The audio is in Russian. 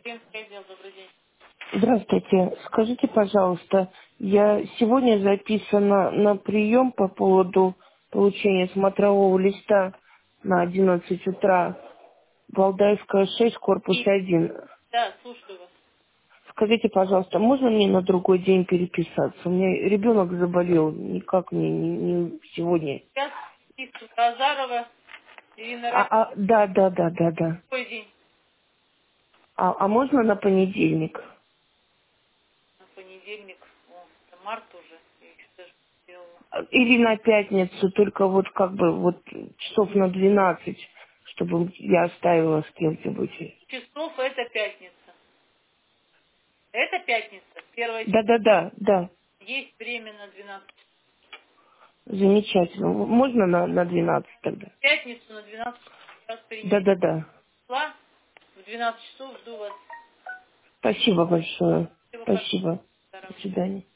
Клиентский отдел, добрый день. Здравствуйте. Скажите, пожалуйста, я сегодня записана на прием по поводу получения смотрового листа на 11 утра. Валдаевская 6, корпус И, 1. да, слушаю вас. Скажите, пожалуйста, можно мне на другой день переписаться? У меня ребенок заболел, никак мне не сегодня. Сейчас список Азарова, Ирина Рай, Да. какой день? А можно на понедельник? На понедельник, о, это март уже, я еще даже не сделала. Или на пятницу, только вот как бы вот часов на 12, чтобы я оставила с кем-нибудь. Часов это пятница. Это пятница, первое число. Да. Есть время на 12. Замечательно. Можно на 12 тогда? Пятницу на 12 сейчас Да. перенесла. В 12 часов жду вас. Спасибо большое. Всего хорошего. Спасибо. До Здоровья. свидания.